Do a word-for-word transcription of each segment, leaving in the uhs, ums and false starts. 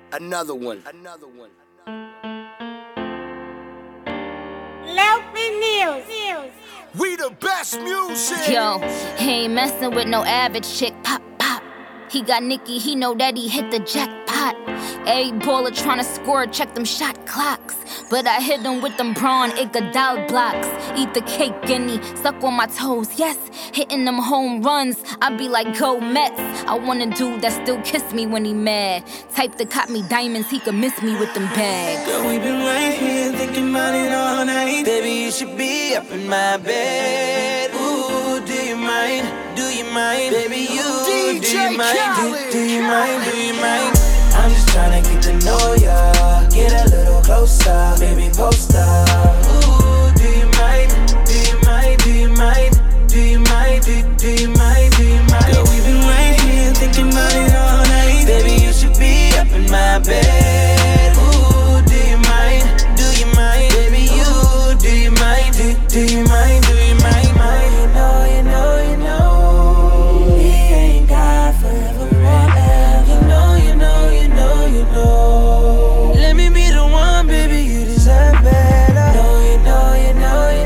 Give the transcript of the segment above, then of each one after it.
Another one. Another one. Lofi News. We the best music. Yo, he ain't messing with no average chick. Pop, pop. He got Nicki, he know that he hit the jackpot. Every baller tryna score, check them shot clocks. But I hit him with them brawn Iguodala blocks. Eat the cake, guinea, suck on my toes, yes. Hitting them home runs, I be like, go Mets. I want a dude that still kiss me when he mad. Type that caught me diamonds, he could miss me with them bags. Girl, we been right here thinking about it all night. Baby, you should be up in my bed. Ooh, do you mind? Do you mind? Baby, you, D J do you mind? Khaled. Do, do you mind? Do you mind? I'm just tryna get to know ya. Get a little closer, baby, post up. Ooh, do you mind? Do you mind? Do you mind? Do you mind? Do, do you mind? Do you mind? Girl, we been right here thinking about it all night. Baby, you should be up in my bed. Ooh, do you mind? Do you mind? Baby, you, do you mind? Do, do you mind? Do you mind? mind? You know, you know, you know, we ain't got forever and ever. You know, you know, you know, you know. Let me be the one, baby, you deserve better. No, you know, you know, you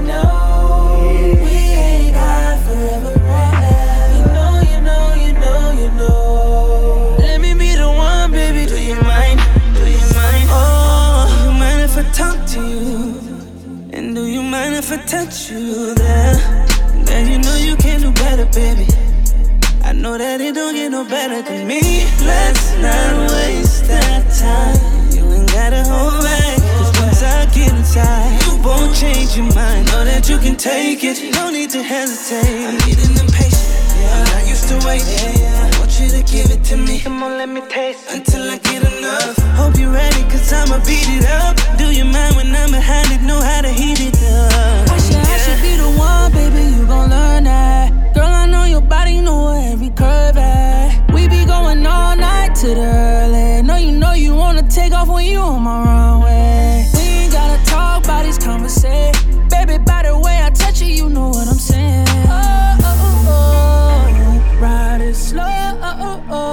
know, we ain't got forever and ever. You know, you know, you know, you know. Let me be the one, baby. Do you mind? Do you mind? Oh, do you mind if I talk to you? And do you mind if I touch you there? Then you know you can do better, baby. I know that it don't get no better than me. Let's not waste that time. You ain't gotta hold back, cause once I get inside, you won't change your mind. Know that you can take it, no need to hesitate. I'm getting impatient, yeah. I'm not used to waiting, yeah. I want you to give it to me. Come on, let me taste until I get enough. Hope you're ready, cause I'ma beat it up. Do you mind when I'm behind it? Know how to heat it up. I should, I should be the one, baby, you gon' learn that. Girl, I know your body, know where every curve at. We be going all night to the early. Know you know you wanna take off when you on my runway. We ain't gotta talk about these conversations. Baby, by the way I touch you, you know what I'm saying. Oh, oh, oh, oh. Ride it slow. Oh, oh,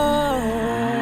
oh.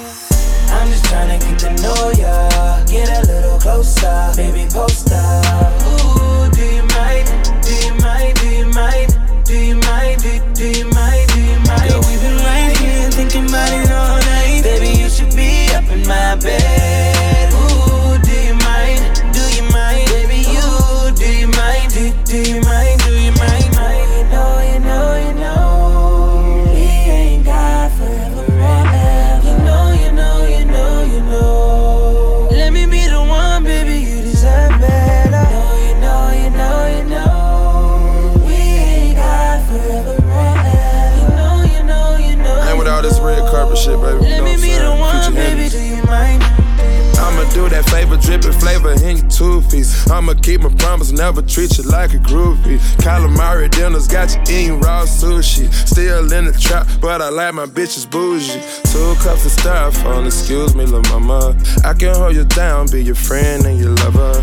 I'm just tryna get to know ya. Get a little closer, baby, post up. Ooh, do you mind? Do you mind? Do you mind? Do you mind? Do, do you mind? Do you mind? Girl, we been right here thinking about it all night. Baby, you should be up in my bed. Ooh, do you mind? Do you mind? Baby, you, do you mind? Do, do you mind? Do you mind? You know, you know, you know, we ain't got forever and ever. You know, you know, you know, you know. Let me be the one, baby, you deserve better. No, you know, you know, you know, we ain't got forever and ever. You know, you know, you know. And with all this red carpet shit, baby, you Let know me what I'm be the saying? one, Future baby, Hendrix. do you mind? I'ma do that flavor, drippin' flavor in your two-piece. I'ma keep my promise, never treat you like a groupie. Calamari dinners got you eating raw sushi. Still in the trap, but I like my bitches bougie. Two cups of styrofoam, excuse me, lil' mama. I can hold you down, be your friend and your lover.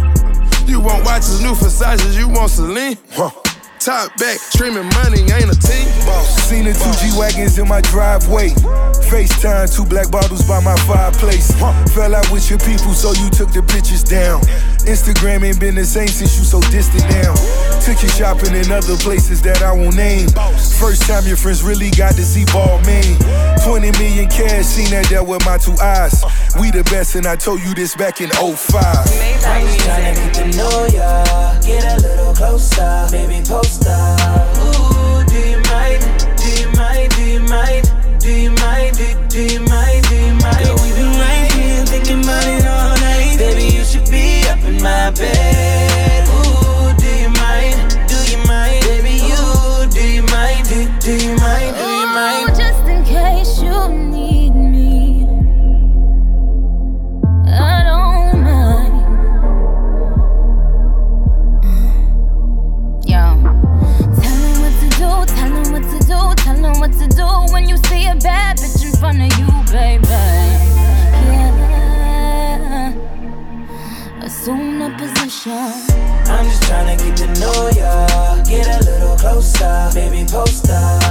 You want watches, new Versace, you want Celine? Huh. Top back, streaming money, ain't a team. Seen the two G-Wagons in my driveway. FaceTime, two black bottles by my fireplace. Fell out with your people, so you took the pictures down. Instagram ain't been the same since you so distant now. Took you shopping in other places that I won't name. First time your friends really got to see Balmain. twenty million cash, seen that there with my two eyes. We the best, and I told you this back in oh five. I'm just tryna get to know ya. Get a little closer, baby, post up. Ooh, do you mind? Do you mind? Do you mind? Do you mind? Do, do you mind? Do you mind? Girl, we been right here thinking about it all night. Baby, you should be up in my bed. Ooh, do you mind? Do you mind? Baby, you, do you mind? Do, do you mind? Do you mind? Ooh, just in case you need me, I don't mind. Yo, tell him what to do, tell him what to do, tell him what to do when you see a bad bitch in front of you, baby. Yeah, assume the position. I'm just tryna get to know ya. Get a little closer, baby, post up.